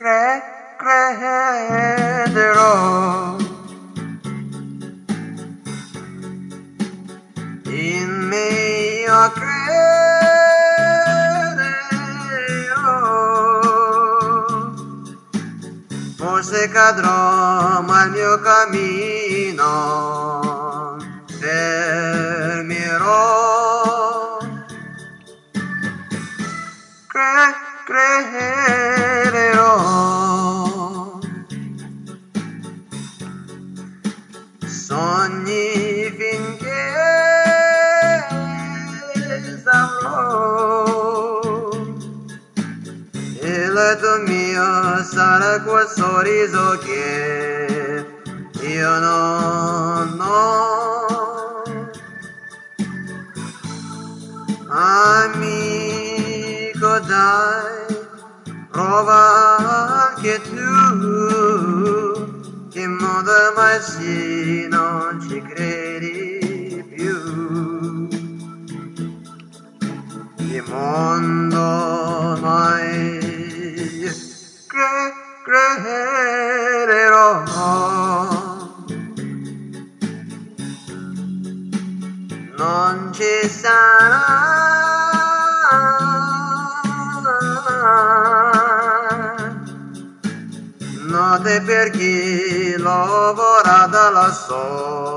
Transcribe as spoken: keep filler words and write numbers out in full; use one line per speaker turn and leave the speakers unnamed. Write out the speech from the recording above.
cre- crederò in me, io crederò. Forse cadrò, ma il mio cammino fermerò. Cre- crederò. Sogni finché saprò. Il letto mio sarà quel sorriso che io non ho. Amico dai, prova anche tu, che in modo mai sì non ci credi più. Il mondo mai cre- crederò. Non ci sarà notte per chi lavora dalla sole.